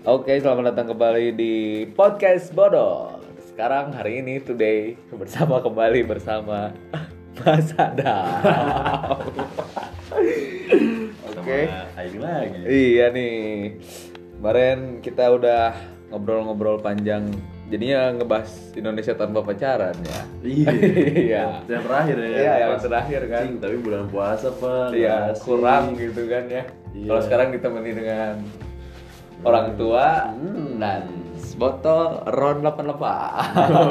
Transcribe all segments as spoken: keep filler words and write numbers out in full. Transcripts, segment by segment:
Oke, selamat datang kembali di Podcast Bodoh. Sekarang hari ini today bersama kembali bersama Mas Adam. Oke. Aing lagi. Iya nih. Kemarin kita udah ngobrol-ngobrol panjang. Jadinya ngebahas Indonesia tanpa pacaran ya. Iya. Yang terakhir ya. Iya, yang terakhir kan. Cing, tapi bulan puasa Pak. Iya, kurang gitu kan ya. Iya. Kalau sekarang ditemani dengan orang tua Hmm. dan botol ron delapan delapan.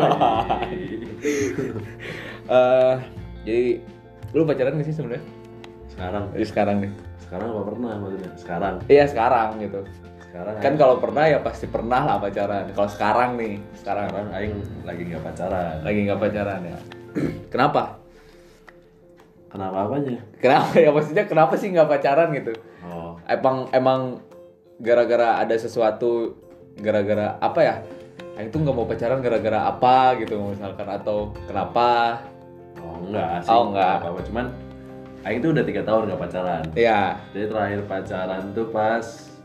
Eh, jadi lu pacaran gak sih sebenarnya? Sekarang. Jadi sekarang nih. Sekarang apa pernah maksudnya? Sekarang. Iya sekarang gitu. Sekarang. Kan kalau pernah ya pasti pernah lah pacaran. Kalau sekarang nih, sekarang, sekarang Aing lagi nggak pacaran. lagi nggak pacaran ya. Kenapa? Kenapa apanya? Kenapa ya maksudnya kenapa sih nggak pacaran gitu? Oh. Emang emang gara-gara ada sesuatu, gara-gara apa ya? Aing tuh nggak mau pacaran gara-gara apa gitu misalkan, atau kenapa? Oh enggak sih. Oh, enggak. Apa-apa. Cuman Aing tuh udah tiga tahun nggak pacaran. Iya. Jadi terakhir pacaran tuh pas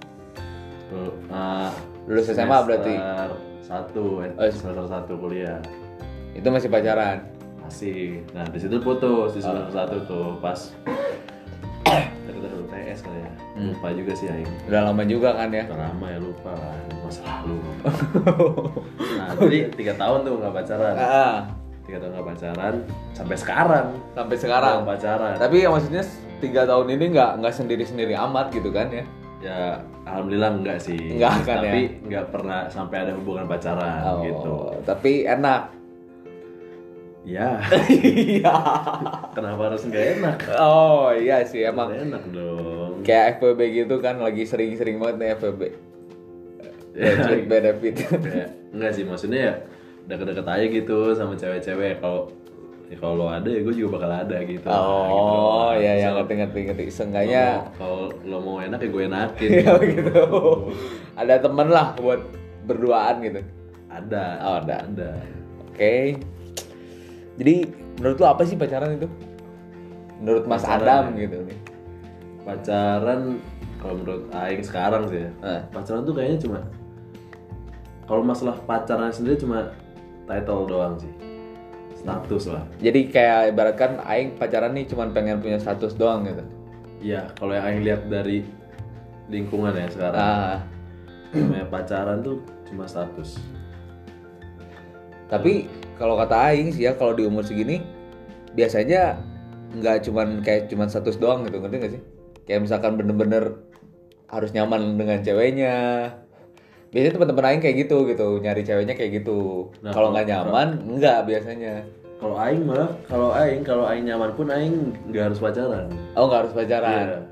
uh, Lulus S M A berarti? semester satu, eh, Oh, semester satu kuliah. Itu masih pacaran. Masih. Nah, di situ putus di semester Oh. satu tuh pas dekat U T S kali ya. Hmm. Lupa juga sih Aing. Udah lama juga kan ya. Udah lama ya, lupa kan, masa lalu. Nah, jadi tiga tahun tuh nggak pacaran. Ah, Tiga tahun nggak pacaran sampai sekarang. sampai sekarang. Nggak pacaran. Tapi ya maksudnya tiga tahun ini nggak nggak sendiri-sendiri amat gitu kan ya? Ya, alhamdulillah enggak sih. Enggak kan Tapi ya? nggak pernah sampai ada hubungan pacaran Oh, gitu. tapi enak. Ya, Iya. kenapa harus nggak enak? Oh iya sih emang. Enak dong. Kayak F W B gitu kan lagi sering-sering banget nih F W B. Ya, Friend benefit. ya, enggak sih, maksudnya ya deket-deket aja gitu sama cewek-cewek. Kalau ya kalau lo ada ya gue juga bakal ada gitu. Oh Nah, gitu. iya ya So, ngerti ngerti ngerti. lo Seenggaknya mau- kalau lo mau enak ya gue enakin. ya gitu. Ada temen lah buat berduaan gitu. Ada. Oh, ada. Ada. Oke. Jadi menurut lu apa sih pacaran itu? Menurut Mas Pacaran Adam ya? gitu nih. Pacaran kalau menurut Aing sekarang sih ya. Eh. Pacaran tuh kayaknya cuma kalau masalah pacaran sendiri cuma title doang sih. Status lah. Jadi kayak ibaratkan aing pacaran nih cuman pengen punya status doang gitu. Iya, kalau yang Aing lihat dari lingkungan ya sekarang. Ah, Namanya pacaran tuh cuma status. tapi kalau kata aing sih ya kalau di umur segini biasanya nggak cuman kayak cuman status doang gitu, ngerti nggak sih? Kayak misalkan bener-bener harus nyaman dengan ceweknya. Biasanya teman-teman aing kayak gitu gitu, nyari ceweknya kayak gitu. Nah, kalau nggak kalau- nyaman, enggak biasanya. Kalau Aing mah, kalau Aing, kalau Aing nyaman pun Aing nggak harus pacaran. Oh nggak harus pacaran. Iya.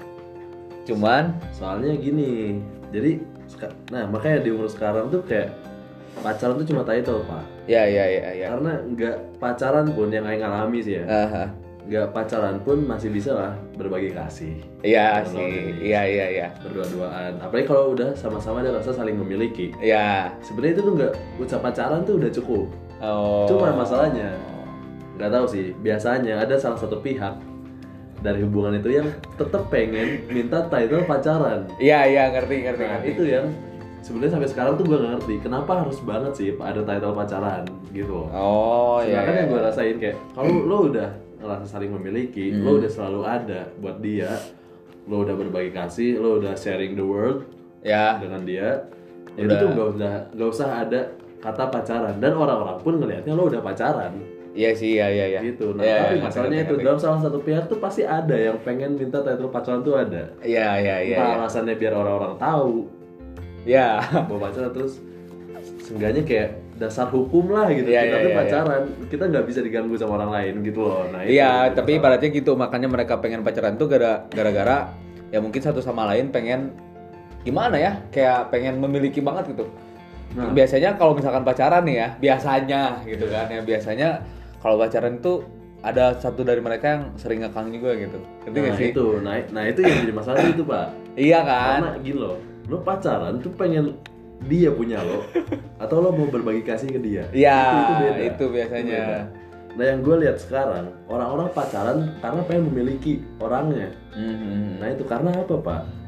Cuman, Soalnya gini, jadi, seka- nah makanya di umur sekarang tuh kayak pacaran tuh cuma title pak. ya ya ya ya. Karena nggak pacaran pun yang Aing alami sih ya, Aha. nggak pacaran pun masih bisa lah berbagi kasih. Iya Kalau sih, ini. iya iya iya. Berdua-duaan. Apalagi kalau udah sama-sama ada rasa saling memiliki. Iya. Sebenarnya itu tuh nggak ucap pacaran tuh udah cukup. Oh. Cuma masalahnya nggak tahu sih, biasanya ada salah satu pihak dari hubungan itu yang tetap pengen minta title pacaran. Iya iya ngerti ngerti Nah ngerti. itu yang sebenarnya sampai sekarang tuh gue nggak ngerti kenapa harus banget sih ada title pacaran gitu loh. Oh iya. Sedangkan iya, yang gue iya. rasain kayak kalau lo udah ngerasa saling memiliki, Hmm. lo udah selalu ada buat dia, lo udah berbagi kasih, lo udah sharing the world Ya. dengan dia, itu Udah. tuh nggak usah nggak usah ada kata pacaran, dan orang-orang pun ngelihatnya lo udah pacaran Iya sih iya iya iya. gitu. Nah Iya, tapi iya, masalahnya ngerti, itu ngerti. dalam salah satu pihak tuh pasti ada yang pengen minta title pacaran tuh ada. Iya iya iya. Entah Iya. alasannya biar orang-orang tahu Iya. bahwa pacaran, terus seenggaknya kayak dasar hukum lah gitu. Iya, Kita iya, tuh iya, pacaran, kita nggak bisa diganggu sama orang lain gitu loh. Nah, itu Iya, itu tapi masalah. ibaratnya gitu makanya mereka pengen pacaran tuh gara- gara-gara ya mungkin satu sama lain pengen gimana ya? Kayak pengen memiliki banget gitu. Nah. Biasanya kalau misalkan pacaran nih ya, biasanya gitu kan ya, biasanya kalau pacaran itu ada satu dari mereka yang sering ngekang juga gitu. Ngerti Nah nggak sih? itu, nah, nah itu yang jadi masalah itu pak. Iya kan? Karena gini loh, lo pacaran tuh pengen dia punya lo, atau lo mau berbagi kasih ke dia. Iya, itu, itu beda. itu biasanya. Itu beda. Nah yang gue lihat sekarang, orang-orang pacaran karena pengen memiliki orangnya. Mhm. Nah itu karena apa pak?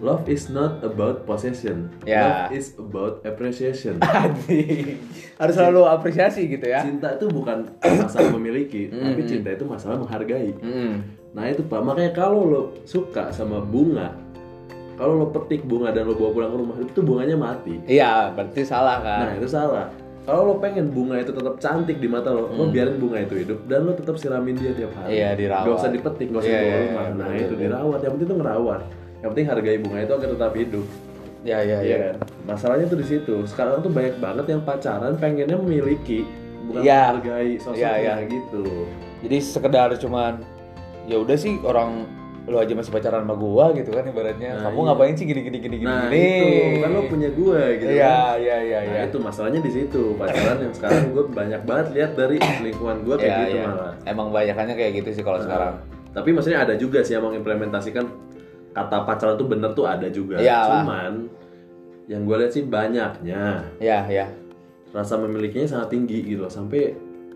Love is not about possession. Ya. Love is about appreciation. Anjing. Harus selalu apresiasi gitu ya. Cinta itu bukan masalah memiliki, tapi cinta itu masalah menghargai. Mm. Nah itu Pak, makanya kalau lo suka sama bunga, kalau lo petik bunga dan lo bawa pulang ke rumah, itu bunganya mati. Iya, berarti salah kan. Nah itu salah. Kalau lo pengen bunga itu tetap cantik di mata lo, lo biarin bunga itu hidup dan lo tetap siramin dia tiap hari. Iya, dirawat. Gak usah dipetik, gak usah Iya, bawa iya, rumah. iya, Nah betul, itu betul. dirawat, yang penting itu ngerawat. Yang penting hargai bunga itu agar tetap hidup. Ya, ya, Iya ya. kan? Masalahnya tuh di situ. Sekarang tuh banyak banget yang pacaran pengennya memiliki, bukan Iya. menghargai sosoknya Iya, iya. gitu. Jadi sekedar cuman ya udah sih orang lu aja masih pacaran sama gua gitu kan ibaratnya. Nah, Kamu iya. ngapain sih gini gini gini gini Nah gini. itu kan lo punya gue gitu Iya, kan. iya, iya, Nah iya. itu masalahnya di situ. Pacaran yang sekarang gue banyak banget lihat dari lingkungan gue kayak Iya, gitu iya. malah. Emang banyakannya kayak gitu sih kalau Nah, sekarang. Tapi maksudnya ada juga sih yang mengimplementasikan kata pacaran tuh bener tuh ada juga. Iyalah. Cuman yang gue lihat sih banyaknya Iya, iya. rasa memilikinya sangat tinggi gitu loh. Sampai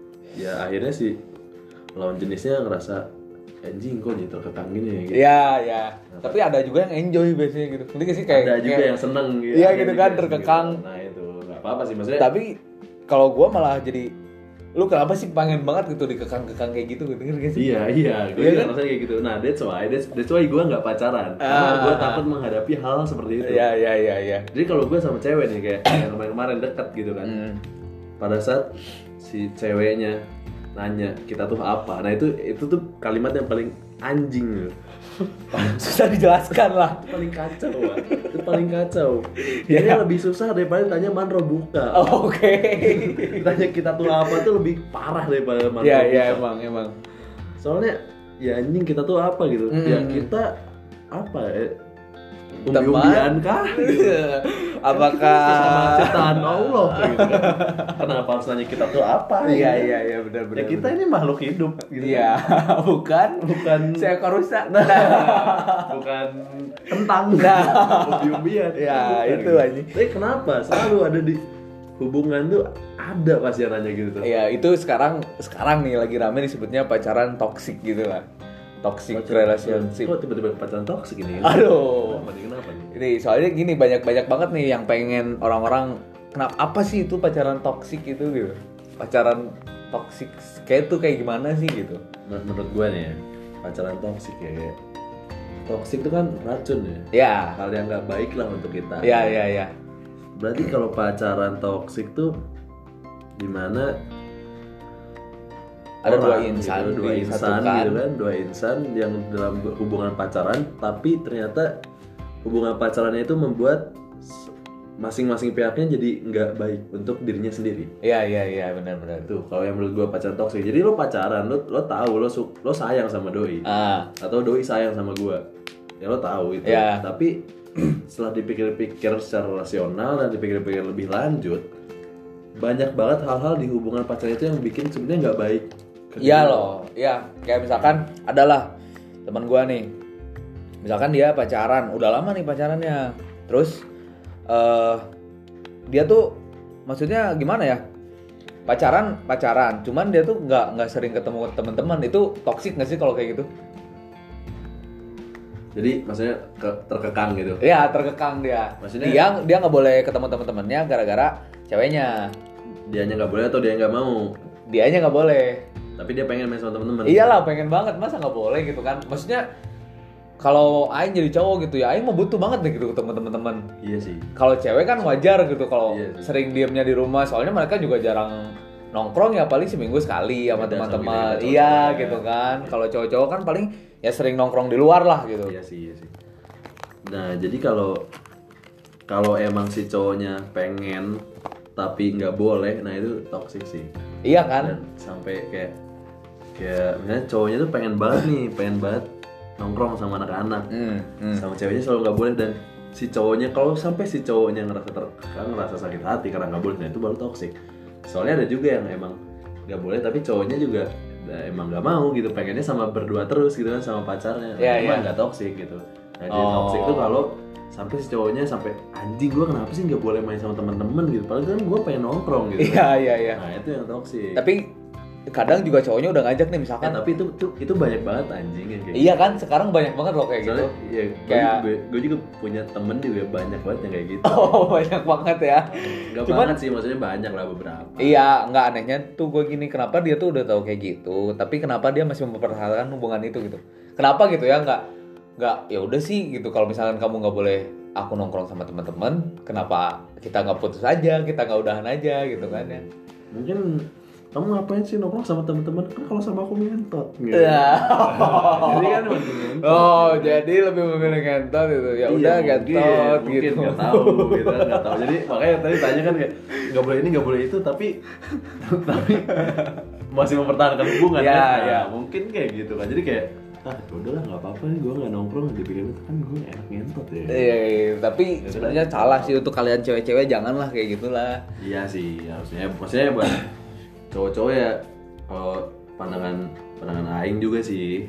ya akhirnya sih lawan jenisnya ngerasa anjing kok jadi terkekang gini ya gitu. Iya, iya. Tapi ada juga yang enjoy biasanya gitu. Ngerti gak sih kayak Ada juga kayak- yang seneng gitu. Iya, ada gitu juga kan, yang terkekang. gitu. Nah itu nggak apa-apa sih maksudnya. Tapi kalau gua malah jadi lu kenapa sih pengen banget gitu dikekang-kekang kayak gitu gitu ngerti gak sih? Iya iya, gue Iya juga kan? rasanya kayak gitu. Nah that's why, that's, that's why gue nggak pacaran. Karena Ah. gue takut menghadapi hal seperti itu. Iya, iya, iya, iya. Jadi kalau gue sama cewek nih kayak yang kemarin-kemarin deket gitu kan. Hmm. Pada saat si ceweknya nanya kita tuh apa, nah itu itu tuh kalimat yang paling anjing loh. Susah dijelaskan lah. Itu paling kacau, Wak. Itu paling kacau. Iya. Dia lebih susah daripada tanya manro buka. Oh, Oke. Tanya kita tuh apa tuh lebih parah daripada manro Iya, buka. iya, emang, emang. Soalnya ya anjing kita tuh apa gitu. Mm. Ya kita apa ya? Teman. Umbi-umbian kah? Gitu. Apakah Sama ciptaan Allah gitu kan. Kenapa harus nanya kita tuh apa? Iya, ya? iya, iya, benar, benar. Ya kita ini makhluk hidup gitu. Iya, bukan Bukan seekor rusa. bukan kentang. Nah. Umbi-umbian. Ya, Bukan, itu gitu. anjing. Tapi kenapa selalu ada di hubungan tuh ada pasti yang nanya gitu tuh. Iya, itu sekarang sekarang nih lagi rame disebutnya pacaran toksik gitu lah. Toxic relationship. Kok tiba-tiba pacaran toksik ini? Aduh. Kenapa nih? Kenapa nih? Ini soalnya gini banyak-banyak banget nih yang pengen orang-orang kenapa apa sih itu pacaran toksik itu gitu. Pacaran toksik kayak itu kayak gimana sih gitu. Men- Menurut gue nih ya, pacaran toksik ya kayak toksik itu kan racun ya. Ya. Hal yang nggak baik lah untuk kita. Ya, ya, ya. Berarti kalau pacaran toksik tuh dimana Ada dua orang insan gitu, dua insan disatukan. gitu kan, dua insan yang dalam hubungan pacaran, tapi ternyata hubungan pacarannya itu membuat s- masing-masing pihaknya jadi nggak baik untuk dirinya sendiri. Iya, iya, iya, benar-benar. Itu kalau yang menurut gua pacaran toksik. Jadi lo pacaran, lo lo tahu lo su- lo sayang sama doi, Ah, atau doi sayang sama gua, ya lo tahu itu. Ya. Tapi setelah dipikir-pikir secara rasional dan dipikir-pikir lebih lanjut, banyak banget hal-hal di hubungan pacaran itu yang bikin sebenarnya nggak baik. ke iya diri lo. loh. Iya, kayak misalkan adalah teman gua nih. Misalkan dia pacaran, udah lama nih pacarannya. Terus eh dia tuh maksudnya gimana ya? Pacaran, pacaran. Cuman dia tuh nggak nggak sering ketemu teman-teman. Itu toksik nggak sih kalau kayak gitu? Jadi maksudnya ke- terkekang gitu. Iya, terkekang dia. Maksudnya- dia dia nggak boleh ketemu teman-temannya gara-gara ceweknya. Dianya nggak boleh atau dia nggak mau, Dianya nggak boleh. tapi dia pengen main sama teman-teman. Iyalah, pengen banget, masa nggak boleh gitu kan? Maksudnya kalau Aing jadi cowok gitu ya, Aing mau butuh banget deh gitu ketemu teman-teman. Iya sih. Kalau cewek kan wajar gitu kalau Iya sih. sering diemnya di rumah, soalnya mereka juga jarang nongkrong ya, paling seminggu sekali sama Beda sama teman-teman. kita, Iya cowok-cowok gitu ya. kan. Kalau cowok-cowok kan paling ya sering nongkrong di luar lah gitu. Iya sih, iya sih. Nah, jadi kalau kalau emang si cowoknya pengen tapi nggak boleh, nah itu toxic sih. Iya kan? Dan sampai kayak kayak misalnya cowoknya tuh pengen banget nih, pengen banget nongkrong sama anak-anak, Hmm, hmm. sama ceweknya selalu nggak boleh, dan si cowoknya kalau sampai si cowoknya ngerasa terkekang, ngerasa sakit hati karena nggak boleh, nah itu baru toxic. Soalnya ada juga yang emang nggak boleh tapi cowoknya juga nah, emang nggak mau gitu, pengennya sama berdua terus gitu kan sama pacarnya, nah, Iya, itu mah iya. nggak toxic gitu. Nah jadi Oh. toxic tuh kalau sampai si cowoknya sampai anjing gue kenapa sih nggak boleh main sama teman-teman gitu, padahal kan gue pengen nongkrong gitu. Iya, iya, iya. Nah itu yang toxic. Tapi kadang juga cowoknya udah ngajak nih Kan misalkan. tapi itu itu itu banyak banget anjing yang kayak Iya kan sekarang banyak banget loh kayak gitu. Soalnya, iya, Kayak- gue, gue juga punya temen juga banyak banget yang kayak gitu. Oh banyak banget ya. Gak Cuman- banget sih, maksudnya banyak lah beberapa. Iya, nggak anehnya tuh gue gini, kenapa dia tuh udah tahu kayak gitu, tapi kenapa dia masih mempertahankan hubungan itu gitu? Kenapa gitu ya? Nggak, nggak, ya udah sih gitu. Kalau misalkan kamu nggak boleh aku nongkrong sama teman-teman, kenapa kita nggak putus aja, kita nggak udahan aja gitu kan ya? Mungkin kamu ngapain sih nongkrong sama teman-teman? Kan kalau sama aku ngentot. Gitu. Iya. Jadi kan mending ngentot. Oh, jadi lebih memilih ngentot itu. Ya udah Iya, ngentot mungkin, gitu. Mungkin nggak tahu, gitu kan nggak tahu. Jadi makanya tadi tanya kan kayak nggak boleh ini nggak boleh itu, tapi tapi masih mempertahankan hubungan Iya, kan? iya. Nah, mungkin kayak gitu kan. Jadi kayak ah udahlah nggak apa-apa nih gue nggak nongkrong dipikir itu kan gue enak ngentot ya. Iya, iya, tapi sebenarnya salah sih untuk kalian cewek-cewek, janganlah kayak gitulah. Iya sih harusnya. Maksudnya buat cowok-cowok ya kalau pandangan pandangan aing juga sih.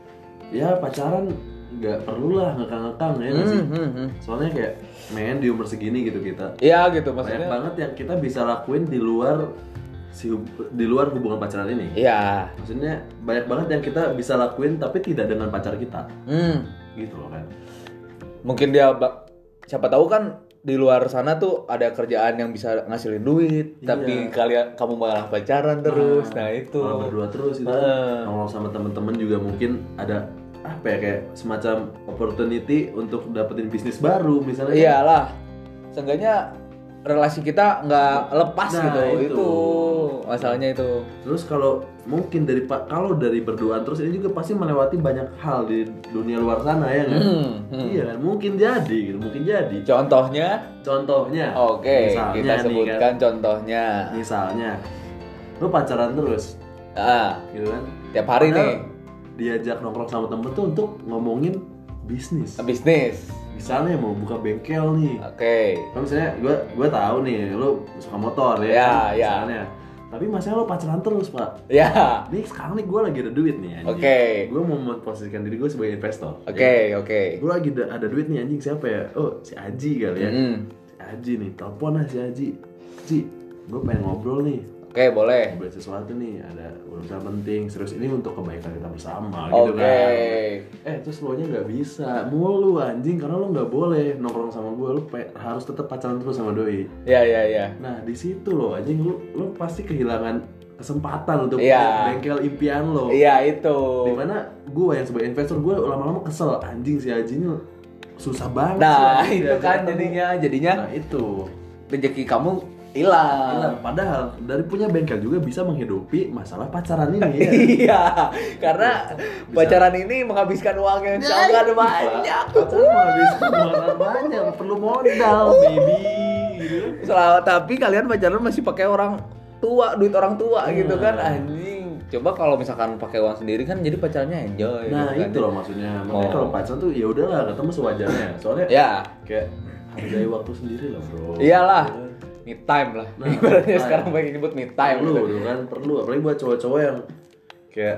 Ya pacaran nggak perlu lah ngekang-ngekang ya nggak sih. Hmm, hmm, hmm. Soalnya kayak men di umur segini gitu kita. Iya gitu Banyak maksudnya. banget yang kita bisa lakuin di luar si hub- di luar hubungan pacaran ini. Iya. Maksudnya banyak banget yang kita bisa lakuin tapi tidak dengan pacar kita. Hmm. Gitu loh kan. Mungkin dia ba- siapa tahu kan di luar sana tuh ada kerjaan yang bisa ngasilin duit, Iya. tapi kalian kamu malah pacaran terus. Nah, itu. Malah berdua terus itu. Heeh. Nongkrong sama temen-temen juga mungkin ada apa ya kayak semacam opportunity untuk dapetin bisnis baru misalnya. Iyalah. Seenggaknya relasi kita nggak lepas Nah, gitu. itu. Itu masalahnya itu. Terus kalau mungkin dari pa- kalau dari berduaan terus ini juga pasti melewati banyak hal di dunia luar sana ya kan? Hmm, hmm. Iya kan? Mungkin jadi gitu, mungkin jadi. Contohnya, Contohnya, oke, misalnya kita nih sebutkan kan, contohnya. misalnya lu pacaran terus, Ah, gitu kan? tiap hari Padahal nih diajak nongkrong sama temen tuh untuk ngomongin bisnis. bisnis. Misalnya mau buka bengkel nih. Oke. Kan misalnya gue gue tahu nih lu suka motor ya, Ya, kan, ya. misalnya. Tapi masalah lo pacaran terus pak. Ya. Nih sekarang nih gue lagi ada duit nih anjing. Oke. Gue mau memposisikan diri gue sebagai investor. Oke, oke. Gue lagi da- ada duit nih anjing siapa ya? Oh si Aji kali ya. Mm. Si Aji nih, telepon lah si Aji. Ji, gue pengen ngobrol nih. Oke, boleh. Ngobrol sesuatu nih, ada urusan penting. Serius ini untuk kebaikan kita bersama gitu Oke. kan. Eh terus lo nya nggak bisa, mulu anjing karena lo nggak boleh nongkrong sama gue. Lo pe- harus tetap pacaran terus sama doi. Ya, ya, ya. Nah di situ lo anjing lo lo pasti kehilangan kesempatan untuk Iya. punya bengkel impian lo. Iya, itu. Dimana gue yang sebagai investor gue lama-lama kesel anjing si Aji ini susah banget. Nah, sih, itu diajak kan ketemu. jadinya jadinya Nah itu. rezeki kamu hilang. Gila, padahal dari punya bengkel juga bisa menghidupi masalah pacaran ini ya. Iya, karena pacaran ini menghabiskan uang yang sangat banyak. Pacaran menghabiskan modal banyak, perlu modal, baby. Gitu. Selama, tapi kalian pacaran masih pakai orang tua, duit orang tua Nah. gitu kan, anjing. Coba kalau misalkan pakai uang sendiri kan jadi pacarnya enjoy. Nah gitu kan. itu loh maksudnya. Makanya Oh. kalau pacaran tuh ya udahlah ketemu sewajarnya. Soalnya Ya, kayak hargai waktu sendiri lah bro. iyalah. Ya kan? Me time lah. Nah, Ibaratnya me time. sekarang pengen nyebut me time Perlu gitu. tuh kan perlu. Apalagi buat cowok-cowok yang kayak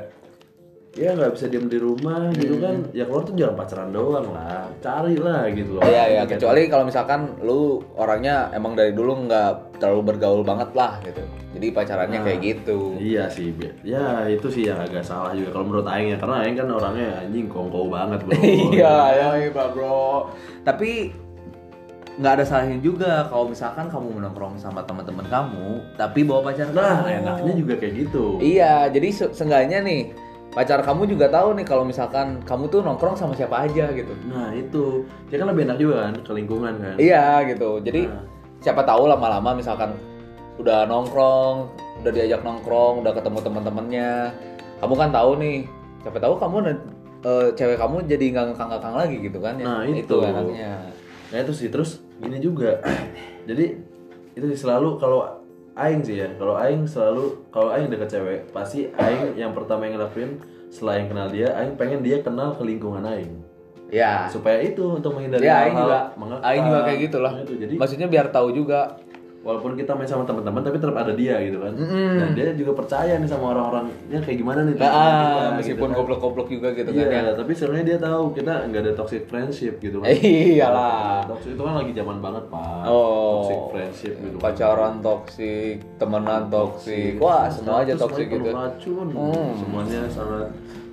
ya nggak bisa diem di rumah gitu kan. Ya keluar tuh jangan pacaran doang lah. Cari lah gitu loh. Iya, iya, Gitu. kecuali kalau misalkan lu orangnya emang dari dulu nggak terlalu bergaul banget lah gitu. Jadi pacarannya Nah, kayak gitu. Iya sih, Bi. Ya itu sih yang agak salah juga kalau menurut Aing ya, karena Aing kan orangnya anjing kongko banget bro. Iya, ya, iya, bro. Tapi nggak ada salahnya juga kalau misalkan kamu menongkrong sama teman-teman kamu, tapi bawa pacar Nah, kamu. enaknya juga kayak gitu. Iya, jadi se- seenggaknya nih pacar kamu juga tahu nih kalau misalkan kamu tuh nongkrong sama siapa aja gitu. Nah itu, ya kan lebih enak juga kan ke lingkungan kan. Iya gitu. Jadi Nah. siapa tahu lama-lama misalkan udah nongkrong, udah diajak nongkrong, udah ketemu teman-temannya, kamu kan tahu nih. Siapa tahu kamu eh, cewek kamu jadi nggak ngekang-ngekang lagi gitu kan ya. Nah, itu. enaknya. Nah itu sih, terus gini juga. Jadi itu sih selalu kalau Aing sih ya, kalau Aing selalu kalau Aing deket cewek, pasti Aing yang pertama yang ngelakuin selain kenal dia, Aing pengen dia kenal ke lingkungan Aing. Ya. Supaya itu untuk menghindari Ya, Aing hal-hal juga, mengekang. Aing juga kayak gitu lah. Nah, itu jadi Maksudnya biar tahu juga walaupun kita main sama teman-teman tapi tetap ada dia gitu kan. Mm-mm. Dan dia juga percaya nih sama orang-orangnya kayak gimana nih. Ah, kita, meskipun gitu kan. goblok-goblok juga gitu Iya, kan ya. tapi sebenarnya dia tahu kita nggak ada toxic friendship gitu kan. Eh, iyalah. Toxic itu kan lagi zaman banget pak. Oh, Toxic friendship gitu. pacaran toksik, temenan toksik, wah semua aja Terus toksik semuanya gitu. penuh racun. Hmm. Semuanya sangat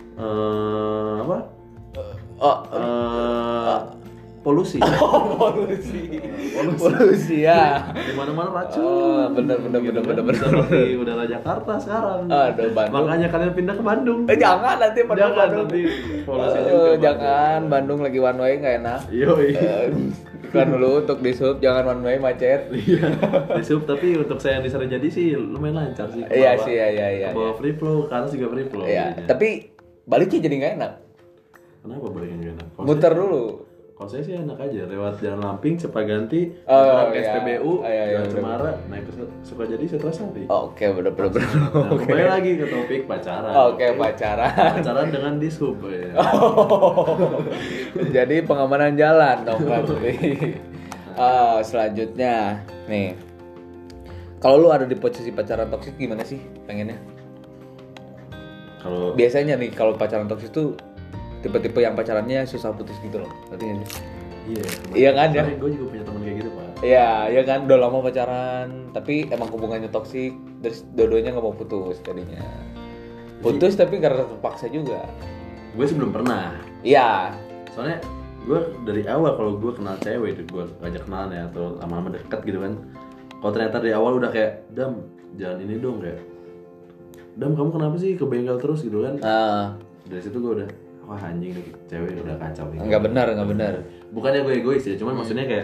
eh apa? Oh, Eh, polusi. polusi, polusi ya. Di mana-mana racun. Oh, bener bener Gitu bener kan. bener bener. Seperti udara Jakarta sekarang. Aduh, Bandung. Makanya kalian pindah ke Bandung. Eh jangan nanti pada Jangan Bandung. nanti polusi Eh, juga. jangan Bandung lagi one way nggak enak. Yoi. Eh, Iklan dulu untuk di sub, jangan one way macet. Iya, di sub tapi untuk saya yang di Sarijadi sih lumayan lancar sih. Ke Iya bawah- sih, iya, iya, iya, Ke bawah free flow, ke atas juga free flow. Iya, jadinya. tapi baliknya jadi nggak enak. Kenapa baliknya nggak enak? Kalau Muter saya- dulu. Kalau saya sih enak aja, lewat Jalan Lamping, Cepaganti, Oh, sekarang ke iya. S P B U, Oh, iya, iya, Jalan bener. Cemara, naik ke Sukajadi, Setrasari. Oke, bener bener bener. Nah, Oke. kembali lagi ke topik pacaran. Oke, pacaran. Pacaran dengan di sub. Ya. Oh, jadi pengamanan jalan dong berarti. Ah, selanjutnya nih, kalau lu ada di posisi pacaran toksik gimana sih pengennya? Kalau Biasanya nih kalau pacaran toksik tuh tipe-tipe yang pacarannya susah putus gitu loh, ngerti nggak sih? iya, Iya kan, ya? Gue juga punya teman kayak gitu pak. Iya, iya kan udah lama pacaran, tapi emang hubungannya toksik, terus dua-duanya nggak mau putus jadinya. Putus tapi karena terpaksa juga. Gue sih belum pernah. Iya. Soalnya gue dari awal kalau gue kenal cewek itu gue ngajak kenalan ya atau lama-lama deket gitu kan. Kalau ternyata dari awal udah kayak Dam, jangan ini dong kayak Dam kamu kenapa sih ke bengkel terus gitu kan. Ah, Dari situ gue udah wah anjing nih cewek udah kacau nih. nggak benar, nggak benar. Bukannya gue egois ya, cuman maksudnya kayak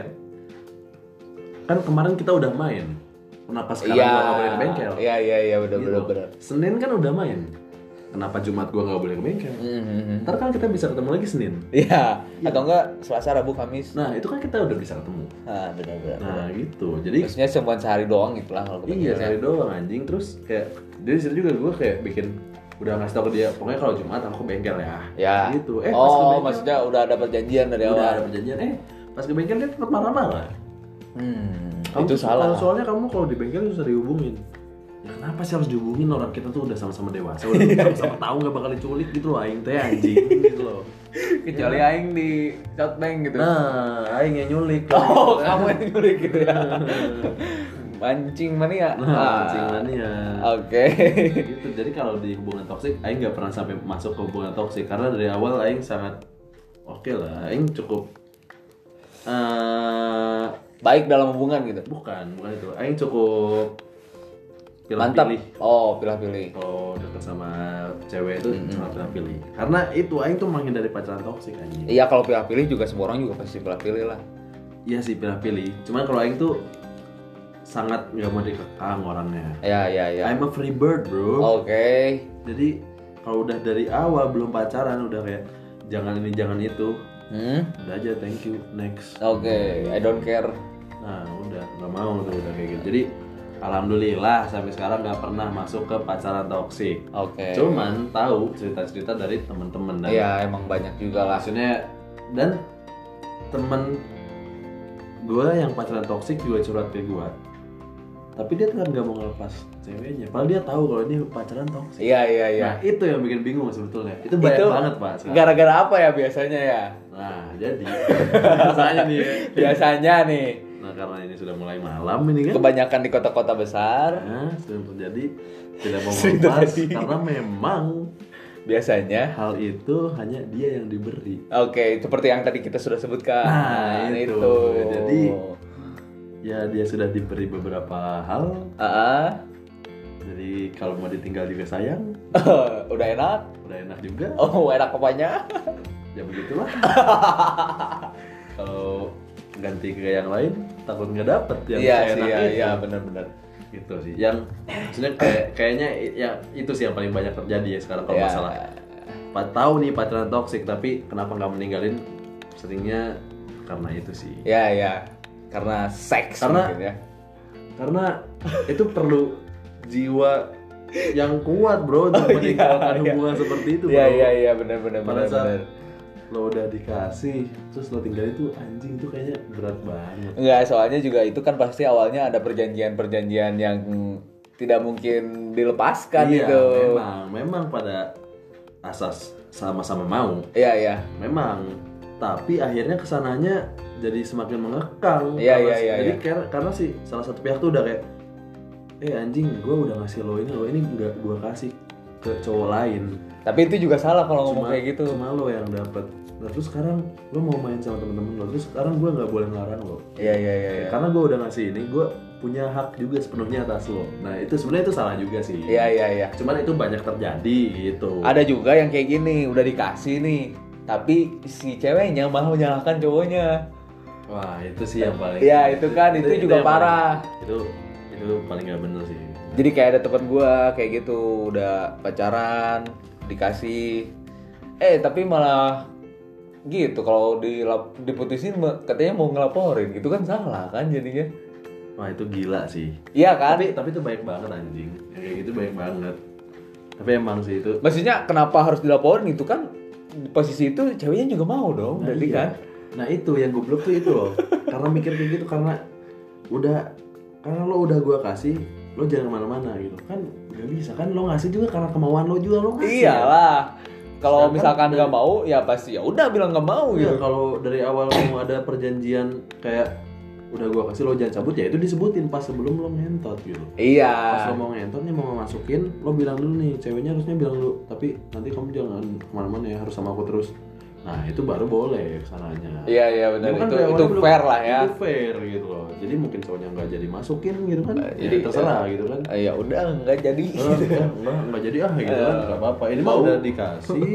kan kemarin kita udah main. Kenapa sekarang Iya. gue gak boleh ke bengkel? Iya, iya, iya, benar Gitu. benar benar. Senin kan udah main. Kenapa Jumat gue gak boleh ke bengkel? Mhm. Ntar kan kita bisa ketemu lagi Senin. Iya, atau enggak Selasa, Rabu, Kamis. Nah itu kan kita udah bisa ketemu. Ah, benar benar. Nah gitu. Jadi Maksudnya cuma sehari doang gitu lah kalau iya kebanyakan. hari doang anjing. Terus kayak dari situ juga gue kayak bikin udah ngasih tau ke dia. Pokoknya kalau Jumat aku ke bengkel ya. Ya. Gitu. Eh pas ke Oh, bengkel, maksudnya udah ada perjanjian dari udah awal. ada perjanjian. Eh pas ke bengkel dia tetap marah-marah. Hmm, Kamu, itu salah. kalau- Soalnya kamu kalau di bengkel susah dihubungin. Ya kenapa sih harus dihubungin, orang kita tuh udah sama-sama dewasa, udah sama-sama tahu nggak bakal diculik gitu loh, aing teh anjing gitu loh. Kecuali aing di shotbank gitu. Nah, aing yang nyulik. Oh, kamu yang nyulik gitu ya. Mancing mania. Nah, Ah, mancing mania. Oke. Gitu. Jadi kalau di hubungan toksik, aing nggak pernah sampai masuk ke hubungan toksik karena dari awal aing sangat oke lah, aing cukup eh Baik dalam hubungan gitu. bukan, bukan itu. Aing cukup Mantap. pilih-pilih. Oh, pilih-pilih. Kalau deket sama cewek itu cuma pilih-pilih. Karena itu aing tuh menghindari pacaran toksik anjing. Iya, kalau pilih-pilih juga semua orang juga pasti pilih-pilih lah. Iya sih pilih-pilih. Cuman kalau aing tuh sangat nggak mau dikekang orangnya. Ya, ya, ya. I'm a free bird, bro. Oke. Jadi kalau udah dari awal belum pacaran udah kayak jangan ini jangan itu, Hmm. udah aja thank you next. Oke, I don't care. Nah udah nggak mau tuh udah kayak gitu. Jadi alhamdulillah sampai sekarang nggak pernah masuk ke pacaran toksik. Oke. Cuman tahu cerita-cerita dari teman-teman dan Iya, emang banyak juga lah. maksudnya dan temen gue yang pacaran toksik juga curhat ke gue, tapi dia tetap nggak mau ngelepas ceweknya padahal dia tahu kalau ini pacaran toksik. Iya, iya, iya. Nah itu yang bikin bingung sebetulnya, itu banyak Itu banget pak sekarang. gara-gara apa ya biasanya ya? Nah jadi biasanya nih ya. Biasanya nih, Nah karena ini sudah mulai malam ini kan, kebanyakan di kota-kota besar, nah sudah terjadi tidak mau Sering melepas terjadi. karena memang biasanya. hal itu hanya dia yang diberi. Oke, seperti yang tadi kita sudah sebutkan. Nah, itu. Jadi, Ya dia sudah diberi beberapa hal. Ah, Jadi kalau mau ditinggal juga sayang, udah enak. udah enak juga. Oh, enak apanya? Ya begitulah. Kalau ganti ke yang lain, takut nggak dapet yang Iya sih, seenak iya, itu. iya, benar-benar. Gitu sih. Yang maksudnya kayak kayaknya ya itu sih yang paling banyak terjadi ya sekarang kalau Ya. masalah. Pak tahu nih pacaran toksik tapi kenapa nggak meninggalin? Seringnya karena itu sih. Ya, ya. Karena seks Karena- mungkin ya. Karena itu perlu jiwa yang kuat bro untuk Oh, iya, meninggalkan iya. hubungan seperti itu bro. Iya, iya, iya, benar-benar Pada benar saat benar. lo udah dikasih terus lo tinggal itu anjing itu kayaknya berat banget. Enggak, soalnya juga itu kan pasti awalnya ada perjanjian-perjanjian yang tidak mungkin dilepaskan iya, gitu. memang memang pada asas sama-sama mau. Iya, iya. Memang, tapi akhirnya kesananya jadi semakin mengekang. Iya, Karena- iya, iya, Jadi iya. karena, karena sih salah satu pihak tuh udah kayak, eh anjing, gue udah ngasih lo ini, lo ini nggak gue kasih ke cowok lain. Tapi itu juga salah kalau ngomong Cuma- kayak gitu. Cuma lo yang dapat. Nah terus sekarang lo mau main sama temen-temen lo, terus sekarang gue nggak boleh ngelarang lo. Iya, iya, iya, iya. Karena gue udah ngasih ini, gue punya hak juga sepenuhnya atas lo. Nah itu sebenarnya itu salah juga sih. Iya, iya, iya. Cuman itu banyak terjadi gitu. Ada juga yang kayak gini, udah dikasih nih, tapi si ceweknya malah menyalahkan cowoknya. Wah itu sih yang paling. Iya, itu kan, itu juga yang parah. paling- itu itu paling nggak bener sih. Jadi kayak ada teman gua kayak gitu, udah pacaran, dikasih, eh tapi malah gitu kalau dilap, diputusin ma- katanya mau ngelaporin, gitu kan salah kan jadinya. Wah itu gila sih. Iya kan? Tapi tapi itu baik banget anjing. Ya, kayak gitu baik banget. Tapi emang sih itu. Maksudnya kenapa harus dilaporin itu kan di posisi itu ceweknya juga mau dong, Nah, berarti iya. kan? Nah itu yang goblok tuh itu loh. Karena mikir kayak gitu karena udah karena lo udah gua kasih, lo jangan kemana-mana gitu kan nggak bisa kan lo ngasih juga karena kemauan lo juga lo ngasih. Iyalah. Kalau Sedangkan misalkan dari- nggak mau, ya pasti ya udah bilang nggak mau Iya, gitu. kalau dari awal mau ada perjanjian kayak udah gua kasih lo jangan cabut ya itu disebutin pas sebelum lo ngentot gitu. Pas Iya. lo mau ngentot nih mau masukin lo bilang dulu nih ceweknya harusnya bilang dulu tapi nanti kamu jangan kemana-mana ya harus sama aku terus. Nah itu baru boleh kesananya. Iya, iya benar. Cuma kan Itu dari itu awalnya belum- fair lah ya. Itu fair gitu loh. Jadi mungkin cowoknya nggak jadi masukin gitu kan. Nah, Jadi jadi, terserah gitu kan. Eh, ya udah nggak jadi. Oh, enggak, enggak, enggak jadi ah gitu kan. Enggak apa-apa. Ini mah Bau. udah dikasih.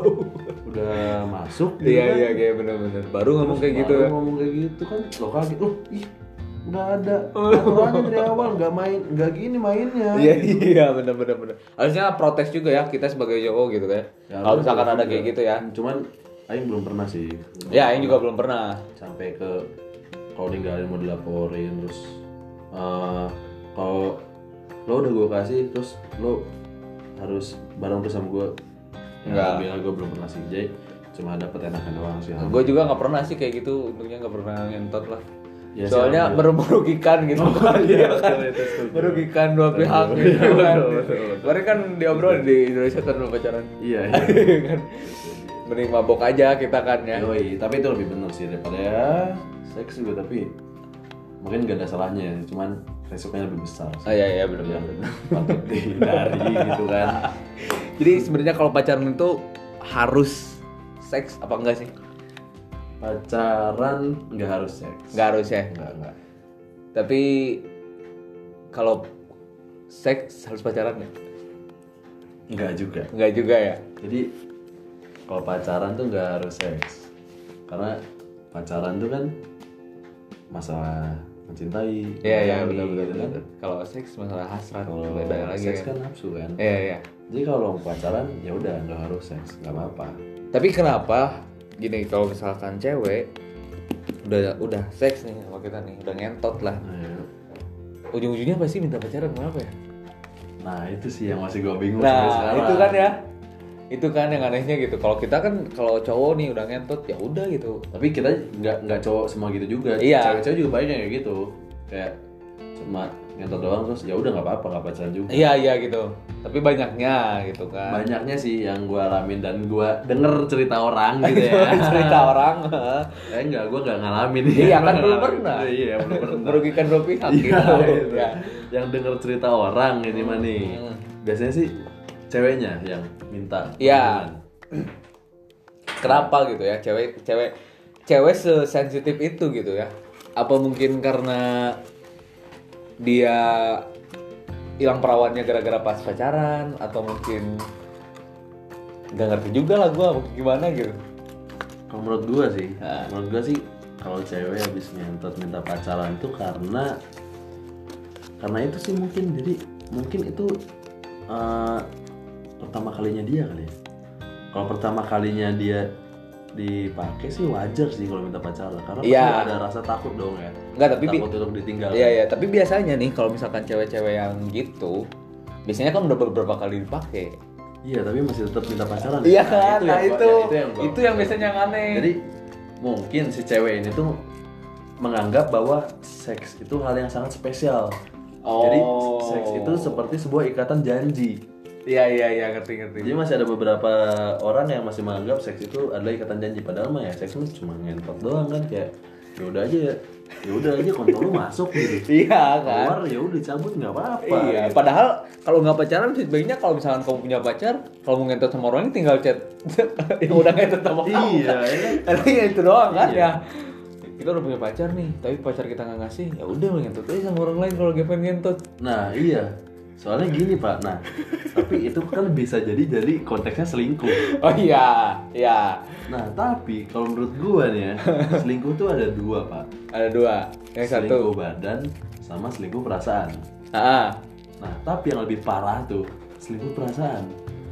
Udah masuk gitu Iya, kan. iya kayak benar-benar. Baru ngomong kayak gitu. Baru ngomong kayak gitu kan lo kaget. Oh, ih udah ada aturannya dari awal nggak main nggak gini mainnya. Iya, iya benar-benar benar. Harusnya protes juga ya kita sebagai cowok gitu kan. Ya, Kalau lu misalkan juga. ada kayak gitu ya. Cuman Aing belum pernah sih. Ya, Aing juga belum pernah. Sampai ke kalau ninggalin mau dilaporin terus eh, kalau lo udah gue kasih terus lo harus bareng terus sama gue. Enggak. Bilang gue belum pernah sih Jay. Cuma dapet enakan doang sih. Gue juga nggak pernah sih kayak gitu. Untungnya nggak pernah ngentot lah. Ya, sih, Soalnya alhamdulillah. merugikan gitu Oh, kan. iya, Iya kan? betul, itu setuju. Merugikan dua pihak Betul, gitu betul, kan. betul, betul. Kemarin kan diobrol di Indonesia tanpa pacaran. Iya. iya. Kan mending mabok aja kita kan ya. Yoi, tapi itu lebih bener sih daripada ya seks juga tapi mungkin gak ada salahnya, cuman resikonya lebih besar. Oh iya iya benar Yang benar. patut dihindari gitu kan. Jadi sebenarnya kalau pacaran itu harus seks apa enggak sih? Pacaran nggak harus seks. Enggak harus ya. Nggak, nggak. Tapi kalau seks harus pacaran nggak? Nggak juga. Enggak juga ya. Jadi kalau pacaran tuh nggak harus seks. Karena pacaran tuh kan masalah mencintai. Iya iya menyayangi, benar benar. gitu kan. benar. Kalau seks masalah hasrat Kalau beda lagi seks kan. kan nafsu kan. Iya iya. Jadi kalau mau pacaran ya udah nggak harus seks, nggak apa-apa. Tapi kenapa gini kalau misalkan cewek udah udah seks nih sama kita nih, udah ngentot lah. Nah, ya. Ujung-ujungnya pasti minta pacaran kenapa ya? Nah itu sih yang masih gua bingung sampai Nah, sekarang. itu kan ya. Itu kan yang anehnya gitu. Kalau kita kan kalau cowok nih udah ngentot ya udah gitu. Tapi kita nggak nggak cowok semua gitu juga. Iya. Cewek-cewek juga banyak yang kayak gitu. Kayak cuma ngentot doang terus ya udah nggak apa-apa nggak pacaran juga. Iya iya gitu. Tapi banyaknya gitu kan. Banyaknya sih yang gua alamin dan gua denger cerita orang gitu ya. Cerita orang. Eh enggak, gua nggak ngalamin. Iya kan Gua belum ngalamin. pernah. Iya belum pernah. Merugikan dua pihak Iya, gitu. itu. Ya. Yang denger cerita orang ini mah nih. Hmm. Biasanya sih ceweknya yang minta. Iya. hubungan. Kenapa gitu ya? Cewek cewek cewek sesensitif itu gitu ya. Apa mungkin karena dia hilang perawannya gara-gara pas pacaran atau mungkin nggak ngerti juga lah gua gimana gitu. Kalau menurut gua sih, Nah. menurut gua sih kalau cewek habis ngentot minta pacaran itu karena karena itu sih mungkin jadi mungkin itu eh, pertama kalinya dia kali ya. Kalau pertama kalinya dia dipakai sih wajar sih kalau minta pacaran karena pasti Iya. ada rasa takut dong ya. Enggak, tapi bi- takut untuk ditinggal. Iya ya, tapi biasanya nih kalau misalkan cewek-cewek yang gitu, biasanya kan udah beberapa kali dipakai. Iya, tapi masih tetap minta pacaran. Iya kan, nah yang- itu, ya, yang gua- itu yang biasanya yang aneh. Jadi mungkin si cewek ini tuh menganggap bahwa seks itu hal yang sangat spesial. Oh. Jadi seks itu seperti sebuah ikatan janji. Iya iya iya ngerti ngerti. Jadi masih ada beberapa orang yang masih menganggap seks itu adalah ikatan janji, padahal mah ya seks mah cuma ngentot doang kan, kayak ya udah aja ya. Ya udah aja kontol lu masuk gitu. Iya kan. Keluar ya udah cabut nggak apa-apa. Iya, padahal kalau nggak pacaran sebaiknya kalau misalkan kamu punya pacar, kalau mau ngentot sama orang ini tinggal chat yang udah ngentot sama kamu. Iya, ya kan? Karena ya itu doang kan Iya. ya. Kita udah punya pacar nih, tapi pacar kita nggak ngasih, ya udah lu ngentot aja sama orang lain kalau lagi pengen ngentot. Nah iya, soalnya gini Pak, nah tapi itu kan bisa jadi jadi konteksnya selingkuh. Oh iya, iya. Nah tapi kalau menurut gua nih ya, selingkuh tuh ada dua Pak. Ada dua. Yang satu. Selingkuh badan sama selingkuh perasaan. Ah, Nah tapi yang lebih parah tuh selingkuh perasaan.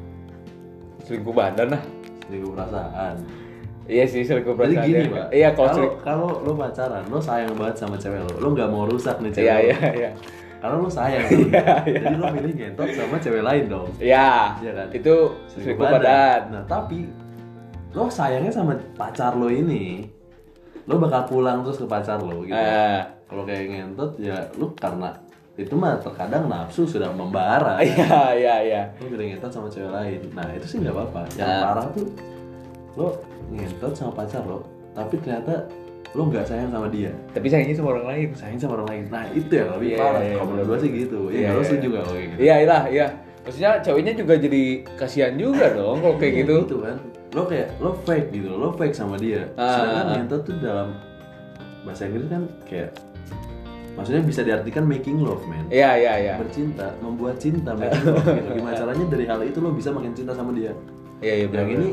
selingkuh badan lah. Selingkuh perasaan. Iya sih selingkuh Jadi perasaan. gini ya. Pak, Iya kalau kalau seling- kalau lo pacaran, lo sayang banget sama cewek lo, lo nggak mau rusak nih cewek Iya lo. iya iya. Karena lo sayang sama dia. Iya, iya. Jadi lo milih ngentot sama cewek lain dong. Iya. Iya kan? Itu selingkuh badan. Nah tapi lo sayangnya sama pacar lo ini, lo bakal pulang terus ke pacar lo gitu. Eh, Kalau kayak ngentot ya lo karena itu mah terkadang nafsu sudah membara. kan? iya iya iya. Lo milih ngentot sama cewek lain. Nah itu sih nggak apa-apa. Yang Nah. parah tuh lo ngentot sama pacar lo, tapi ternyata lo nggak sayang sama dia, Tapi sayangnya sama orang lain. sayang sama orang lain. Nah itu yang lebih Iya, parah. iya, Kalau menurut gue sih gitu. Ya Iya, nggak lo iya, setuju iya. nggak kalau kayak gitu? Iya iya iya. Maksudnya ceweknya juga jadi kasihan juga dong kalau kayak Iya, gitu. gitu kan, lo kayak lo fake gitu, lo fake sama dia. Ah, Sedangkan ah, ah. ngentot tuh dalam bahasa Inggris kan kayak, maksudnya bisa diartikan making love man. Iya iya iya. Bercinta, membuat cinta, making love gitu. Gimana caranya dari hal itu lo bisa makin cinta sama dia. Iya iya benar. Yang ini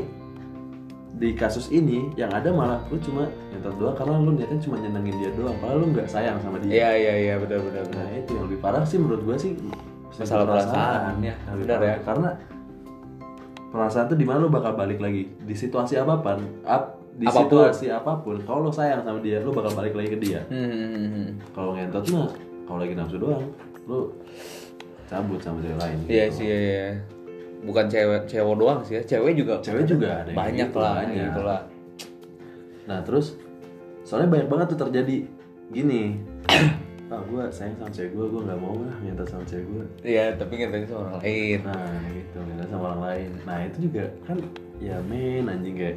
di kasus ini yang ada malah lo cuma ngentot doang karena lo niatnya cuma nyenengin dia doang, padahal lo nggak sayang sama dia. Iya iya iya benar benar Nah benar. itu yang lebih parah sih menurut gua sih Masalah perasaan, ya. Yang lebih Benar parah. ya. Karena perasaan tuh di mana lo bakal balik lagi di situasi apapun, ap, di Apapun. situasi apapun. Kalau lo sayang sama dia, lo bakal balik lagi ke dia. Hmm, hmm, hmm, hmm. Kalau ngentot mah, kalau lagi nafsu doang, lo cabut sama cewek lain. Iya gitu. sih iya, iya. Bukan cewek cewek doang sih ya, cewek juga. Cewek juga ada yang banyak gitu, lah banyak. gitu lah. Nah terus, soalnya banyak banget tuh terjadi gini. Ah gue sayang sama cewek gue, gue nggak mau lah ngentot sama cewek gue. Iya tapi ngetanya sama orang lain. Nah gitu, ngentot sama orang lain. Nah itu juga kan, ya men anjing kayak.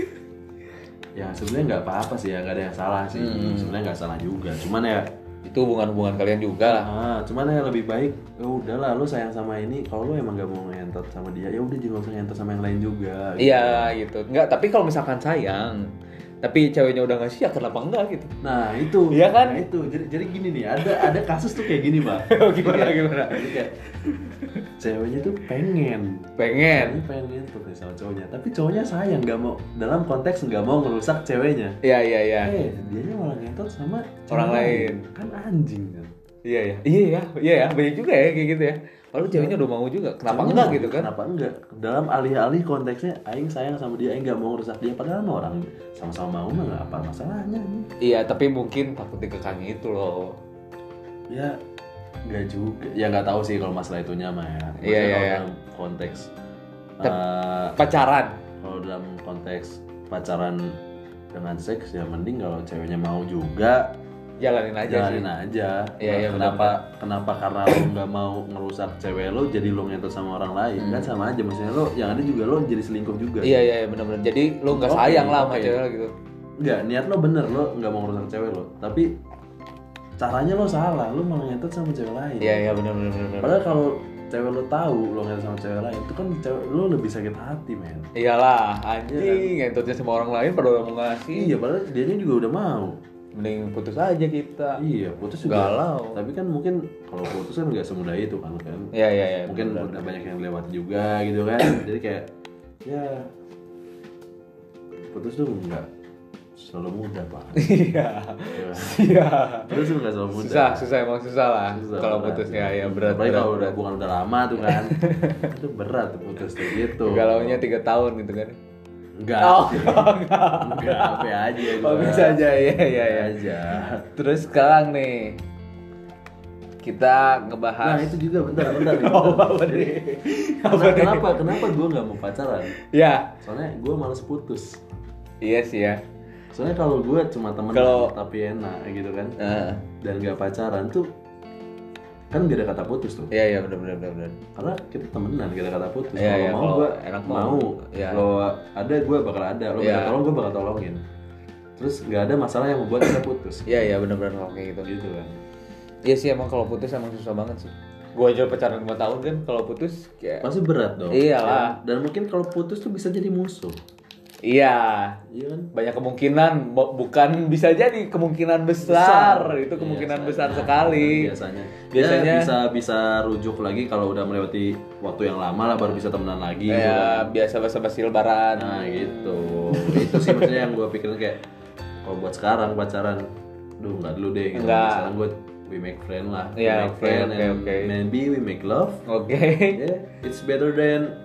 Ya sebenarnya nggak apa-apa sih ya, nggak ada yang salah sih. Hmm. Sebenarnya nggak salah juga. Cuman ya, Itu hubungan-hubungan kalian juga lah. ah, cuman ya lebih baik. Ya udahlah, lu sayang sama ini. Kalau lu emang nggak mau ngentot sama dia, ya udah jangan usah ngentot sama yang lain juga. gitu. Iya gitu. Enggak, tapi kalau misalkan sayang, tapi ceweknya udah ngasih ya kenapa enggak gitu. Nah itu, Iya kan? Nah itu, jadi jadi gini nih, ada ada kasus tuh kayak gini pak. Gimana gimana? Jadi kayak ceweknya tuh pengen, Pengen. Ceweknya pengen ngentot nih sama cowoknya, tapi cowoknya sayang, nggak mau, dalam konteks nggak mau ngerusak ceweknya. Iya iya iya. Eh, dianya malah ngentot sama cewek Orang lain. Kan anjing kan. Iya ya. Iya ya. Iya ya, banyak juga ya kayak gitu ya. Padahal ceweknya udah mau juga. Kenapa Ceweknya enggak mau, gitu kan? Kenapa enggak? Dalam alih-alih konteksnya, aing sayang sama dia, aing nggak mau ngerusak dia, padahal mah orang sama-sama mau mah nggak apa masalahnya nih. Iya, tapi mungkin takut dikekang itu loh. Ya nggak juga, ya nggak tahu sih kalau masalah itunya mah ya. Maksudnya Iya, iya, kalau iya. dalam konteks Tep- eh, Pacaran. kalau dalam konteks pacaran dengan seks ya mending kalau ceweknya mau juga Jalanin aja jalanin sih. aja. Iya, iya, kenapa kenapa karena lo nggak mau ngerusak cewek lo jadi lo ngentot sama orang lain kan sama aja, maksudnya lo yang ada juga lo jadi selingkuh juga. Iya iya iya, benar-benar. Jadi lu nggak Oke, sayang lah sama oke. cewek lo gitu. Nggak, niat lo bener, lo nggak mau ngerusak cewek lo, tapi caranya lo salah, lo malah ngentot sama cewek lain. Iya iya benar benar benar. Padahal kalau cewek lo tahu lo ngentot sama cewek lain, itu kan cewek lo lebih sakit hati men. Iyalah, anjing, ngentutnya sama orang lain pada udah mau ngasih. Iya, padahal dianya juga udah mau. Mending putus aja kita. Iya, putus juga. Galau. Tapi kan mungkin kalau putus kan nggak semudah itu kan kan. Iya iya iya. Mungkin benar. udah banyak yang lewat juga gitu kan. Jadi kayak ya putus tuh nggak selalu mudah pak. Iya. Ya. Iya. Putus tuh nggak selalu mudah. Susah, susah emang susah lah. Susah, Kalau berat. putusnya ya berat Apalagi berat. kalau udah berat. hubungan udah lama tuh kan. Itu berat tuh putus tuh gitu. Galaunya tiga tahun gitu kan. Enggak. Oh, Enggak, apa aja Oh, gua. bisa aja ya ya ya. aja. Terus sekarang nih kita Nah ngebahas. itu juga bentar bentar. bentar. Oh, apa nih? Kenapa kenapa, kenapa gue nggak mau pacaran? Ya, Soalnya gue males putus. iya sih ya. Soalnya kalau gue cuma temen Kalau- tapi enak gitu kan, Nah, dan nggak pacaran tuh kan gak ada kata putus tuh. iya iya benar benar benar benar. Karena kita temenan gak ada kata putus. Iya, Kalau iya, mau kalau gue enak mau, mau. Iya. kalau ada gue bakal ada, lo Iya. minta tolong gue bakal tolongin. Terus nggak ada masalah yang membuat kita putus. Iya iya benar benar kalau kayak gitu. Gitu kan. Iya sih emang kalau putus emang susah banget sih. Gua aja pacaran lima tahun kan kalau putus kayak Pasti berat dong. Iyalah. Dan mungkin kalau putus tuh bisa jadi musuh. iya. Iya kan? Banyak kemungkinan bu- bukan bisa jadi kemungkinan besar, itu kemungkinan Biasanya. besar sekali. Biasanya. Biasanya Ya, bisa bisa rujuk lagi kalau udah melewati waktu yang lama lah baru bisa temenan lagi. gitu kan. kayak biasa basa-basi lebaran. Nah gitu. Itu sih maksudnya yang gue pikirin kayak kalau buat sekarang pacaran, duh nggak dulu deh. Gitu. Nggak. Sekarang gue we make friend lah. We Iya, make oke, friend oke, and oke. maybe we make love. Oke. Yeah, it's better than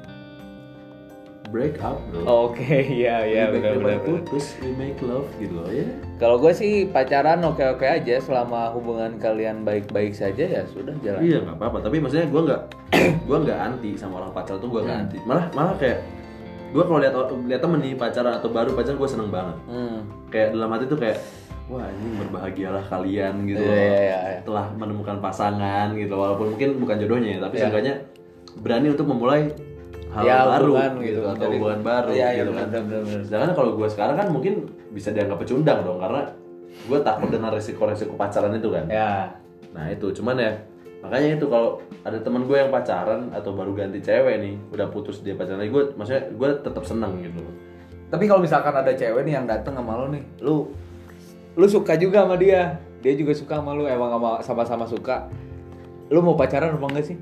break up bro. Oke, iya iya We make- benar benar. daripada putus, we make love gitu loh ya. Kalau gue sih pacaran oke-oke aja selama hubungan kalian baik-baik saja ya sudah jalan. Iya nggak apa-apa. Tapi maksudnya gue nggak, gue nggak anti sama orang pacaran tuh gue nggak Hmm. anti. Malah malah kayak gue kalau lihat lihat temen nih pacaran atau baru pacaran gue seneng banget. Hmm. Kayak dalam hati tuh kayak wah ini berbahagialah kalian gitu Iya, loh. iya, iya, iya. Telah menemukan pasangan gitu walaupun mungkin bukan jodohnya ya, tapi Iya. seenggaknya berani untuk memulai hal Ya, baru hubungan gitu, gitu. atau Jadi- hubungan baru Iya, iya, gitu kan. benar, benar, benar. Sedangkan kalau gue sekarang kan mungkin bisa dianggap pecundang dong karena gue takut dengan resiko-resiko pacaran itu kan. Ya. Nah itu cuman ya makanya itu kalau ada teman gue yang pacaran atau baru ganti cewek nih udah putus dia pacaran lagi, gue maksudnya gue tetap seneng gitu loh. Tapi kalau misalkan ada cewek nih yang dateng sama lo nih, lu lu suka juga sama dia, dia juga suka sama lu, emang sama sama-sama suka. Lu mau pacaran apa enggak sih?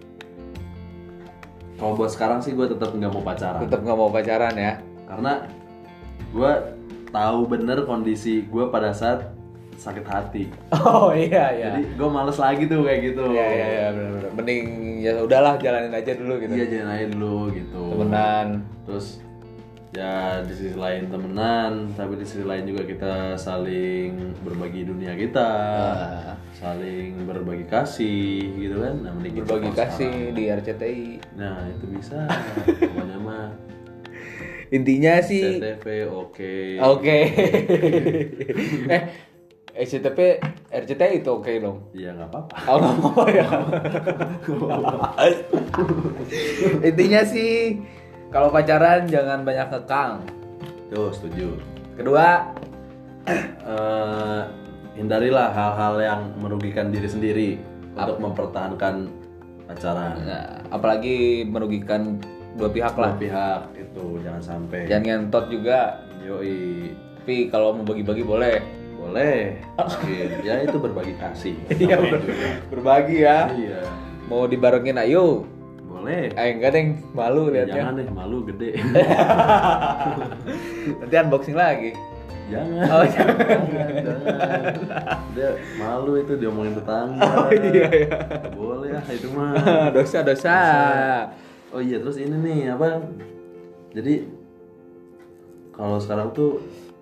Kalau buat sekarang sih gue tetap nggak mau pacaran Tetap nggak mau pacaran ya? karena gue tahu bener kondisi gue pada saat sakit hati. Oh iya iya. Jadi gue males lagi tuh kayak gitu. Iya iya iya benar-benar. Mending ya udahlah jalanin aja dulu gitu. Iya jangan aja dulu gitu. Temenan. Terus ya di sisi lain temenan, tapi di sisi lain juga kita saling berbagi dunia kita, Ah. saling berbagi kasih gitu kan. Nah, mending gitu Berbagi kalau kasih sekarang. di R C T I. Nah itu bisa. Pokoknya mah Intinya sih C T V oke. oke. eh R C T P R C T I itu oke dong. Iya nggak apa-apa. Oh nggak apa ya. Intinya sih kalau pacaran jangan banyak kekang. Tuh setuju. Kedua, Eh, hindarilah hal-hal yang merugikan diri sendiri untuk mempertahankan pacaran. nah, apalagi merugikan dua pihak lah. Dua pihak itu jangan sampai. Jangan ngentot juga. Yoi. Tapi kalau mau bagi-bagi boleh. Boleh. Mungkin. Ya itu berbagi kasih. Iya, Sama ber- juga. Berbagi ya. Iya. Mau dibarengin ayo. Boleh. Eh enggak deng, malu Ya, liatnya. jangan deh, malu gede. Nanti unboxing lagi. Jangan. Oh, jangan. jangan. Dia malu itu diomongin tetangga. Oh iya iya. Boleh ah itu mah. Dosa-dosa. Oh iya terus ini nih apa? Jadi kalau sekarang tuh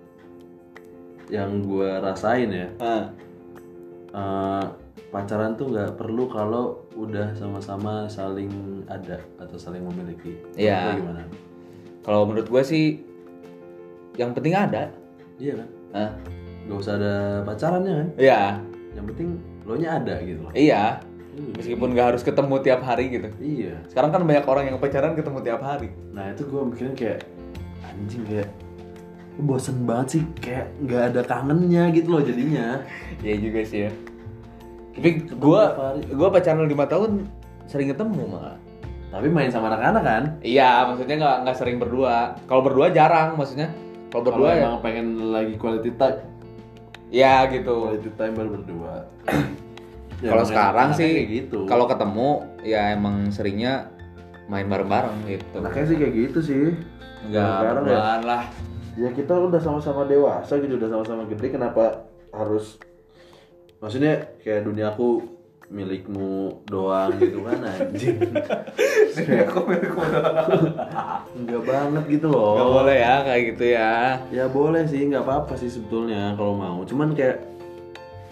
yang gue rasain ya, Ah. eh, pacaran tuh nggak perlu kalau udah sama-sama saling ada atau saling memiliki. Iya. Menurut lu gimana? Kalau menurut gue sih yang penting ada. Iya kan? Ah. Gak usah ada pacarannya kan? Iya. Yang penting lo nya ada gitu loh. Iya. Hmm. Meskipun gak harus ketemu tiap hari gitu. Iya. Sekarang kan banyak orang yang pacaran ketemu tiap hari. Nah itu gue mikirin kayak anjing kayak bosen banget sih kayak nggak ada kangennya gitu loh jadinya. Iya juga sih ya. Tapi Ketemu gue tiap hari. gue pacaran lima tahun sering ketemu malah. Tapi main sama anak-anak kan? Iya, maksudnya nggak nggak sering berdua. Kalau berdua jarang, maksudnya. Kalau Kalau berdua ya, emang pengen lagi quality time, ya gitu. quality time baru berdua. Ya, Kalau emang sekarang enaknya sih, kayak gitu. kalau ketemu ya emang seringnya main bareng-bareng gitu. enaknya sih kayak gitu sih. Nggak sekarang ya. berduaan lah. Ya kita udah sama-sama dewasa gitu, udah sama-sama gede, kenapa harus maksudnya kayak dunia aku milikmu doang gitu kan anjing. Aku milikmu Enggak banget gitu loh. Nggak boleh ya kayak gitu ya. Ya boleh sih, nggak apa-apa sih sebetulnya kalau mau. Cuman kayak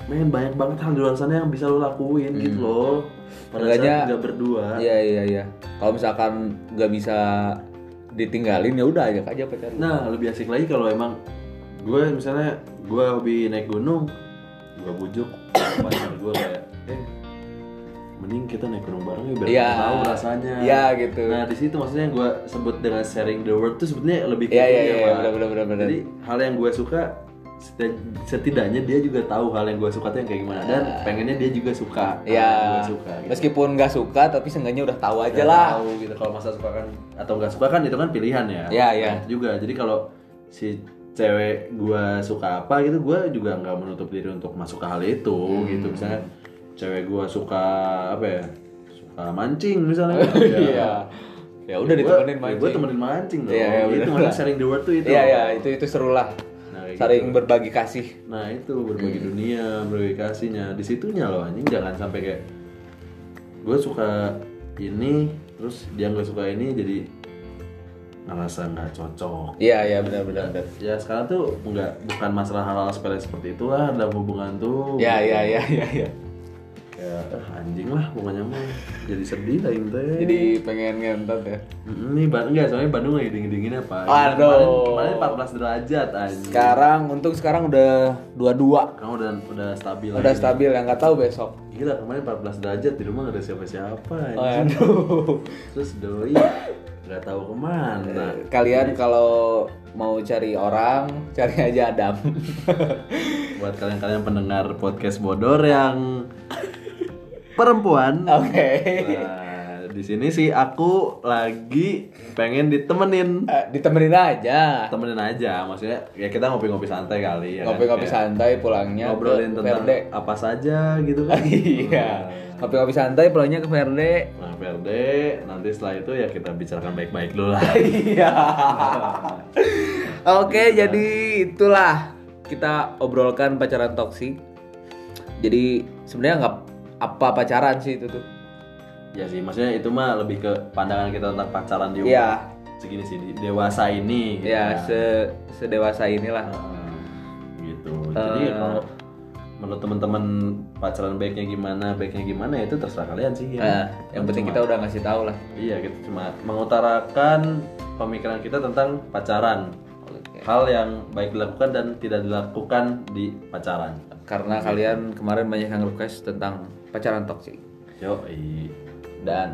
men banyak banget hal di luar sana yang bisa lo lakuin Hmm. gitu loh. Pada Enggaknya- saat nggak berdua. Iya iya iya. Kalau misalkan nggak bisa ditinggalin ya udah ajak aja pacar. lu. Nah lebih asik lagi kalau emang gue misalnya gue hobi naik gunung, gue bujuk pacar gue kayak, eh mending kita naik gunung bareng ya biar Iya. kita tahu rasanya. Iya gitu. Nah di situ maksudnya gue sebut dengan sharing the world tuh sebetulnya lebih Iya gitu iya ya, iya Pak. benar benar benar benar. Jadi hal yang gue suka seti- setidaknya dia juga tahu hal yang gue suka tuh yang kayak gimana dan pengennya dia juga suka hal Iya. yang gue suka. Gitu. Meskipun nggak suka tapi seenggaknya udah tahu aja Udah lah. tahu gitu kalau masa suka kan atau nggak suka kan itu kan pilihan ya. Iya, iya. Nah, itu juga. Jadi kalau si cewek gua suka apa gitu gua juga nggak menutup diri untuk masuk ke hal itu Hmm. gitu. Misalnya cewek gua suka apa ya? Suka mancing misalnya. Iya. Ya udah ditemenin Gua, mancing. Gua temenin mancing dong. Iya, iya, itu bener. maksudnya sharing the word tuh itu. Iya iya itu itu seru lah. Nah, kayak Saling gitu. berbagi kasih. Nah itu berbagi dunia, berbagi kasihnya di situnya loh anjing jangan sampai kayak gue suka ini terus dia nggak suka ini jadi ngerasa nggak cocok. Iya iya benar benar benar. Ya sekarang tuh nggak bukan masalah hal-hal sepele seperti itulah dalam hubungan tuh. Iya iya iya iya iya. Ya eh, anjing lah pokoknya mah jadi sedih lah ini teh. Jadi pengen ngentot ya. Mm, ini Bandung enggak soalnya Bandung lagi dingin-dingin apa? Aduh. Kemarin, kemarin empat belas derajat anjing. Sekarang untung sekarang udah dua puluh dua. Kamu udah udah stabil Udah lagi. stabil yang nggak tahu besok. Gila kemarin empat belas derajat di rumah gak ada siapa-siapa anjing. Aduh. Terus doi nggak tahu kemana. Kalian kalau mau cari orang, cari aja Adam. Buat kalian-kalian pendengar podcast bodor yang perempuan. Oke. Nah, di sini sih aku lagi pengen ditemenin. Eh, ditemenin aja. Temenin aja, maksudnya ya kita ngopi-ngopi santai kali ya. kan? Ngopi-ngopi Kayak santai pulangnya ngobrolin ke tentang Verde. apa saja gitu kan. Iya. Ngopi-ngopi santai pulangnya ke Verde. Nah, Verde, nanti setelah itu ya kita bicarakan baik-baik dulu lah. Iya. Oke, jadi itulah kita obrolkan pacaran toksik. Jadi sebenarnya nggak apa pacaran sih itu tuh. Ya sih, maksudnya itu mah lebih ke pandangan kita tentang pacaran di umur Iya. segini sih, di dewasa ini. gitu Ya kan. se sedewasa inilah. Nah, gitu. Jadi Eh. kalau menurut teman-teman pacaran baiknya gimana, baiknya gimana ya itu terserah kalian sih ya. Nah, yang penting Cuma- kita udah ngasih tahu lah. Iya, kita cuma mengutarakan pemikiran kita tentang pacaran. Oke. Hal yang baik dilakukan dan tidak dilakukan di pacaran. Karena kalian kemarin banyak yang request tentang pacaran toksik. Yo, Dan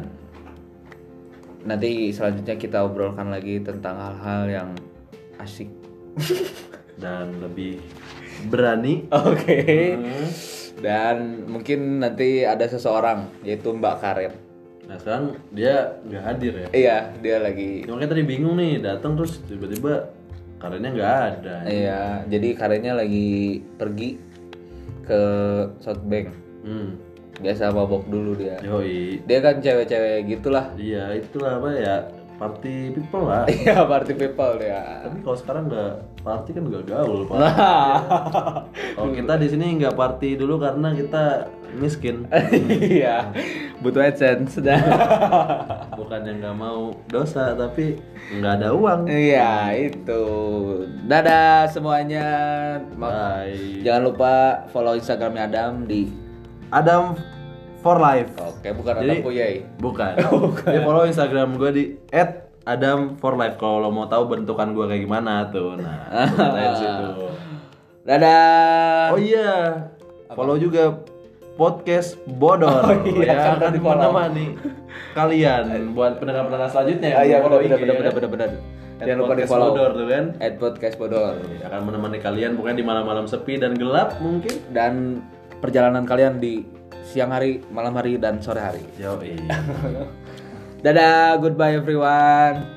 nanti selanjutnya kita obrolkan lagi tentang hal-hal yang asik. dan lebih berani. Oke. Hmm. Dan mungkin nanti ada seseorang yaitu Mbak Karet. Nah sekarang dia nggak hadir ya. Iya, dia lagi. Makanya tadi bingung nih, datang terus tiba-tiba karenanya nggak ada. Iya, jadi Karetnya lagi pergi ke Southbank. Hmm. Biasa mabok dulu dia. Yoi. Dia kan cewek-cewek gitulah. Iya itulah apa ya, party people lah. Iya, party people dia. Tapi kalau sekarang nggak party kan nggak gaul pak. Nah. Kalau kita di sini nggak party dulu karena kita miskin. Iya. Butuh AdSense dah. Bukan yang nggak mau dosa tapi nggak ada uang. Iya, itu. Dadah semuanya. Ma- Bye. Jangan lupa follow Instagramnya Adam di. Adam for life. Oke, bukan Jadi- Adam Puyai. Bukan. Dia follow Instagram gue di at adam for life kalau lo mau tahu bentukan gue kayak gimana tuh. Nah, lihat situ. Dadah. Oh iya, follow juga podcast bodor Oh iya, ya kan kan tadi follow. menemani kalian buat pendengar-pendengar selanjutnya. Ah, iya, follow benar I G, benar ya benar kan? benar benar. At Jangan lupa di podcast follow. bodor tuh kan. At podcast Bodor. Akan menemani kalian pokoknya di malam-malam sepi dan gelap mungkin. Dan perjalanan kalian di siang hari, malam hari, dan sore hari. Yo Dadah, goodbye everyone.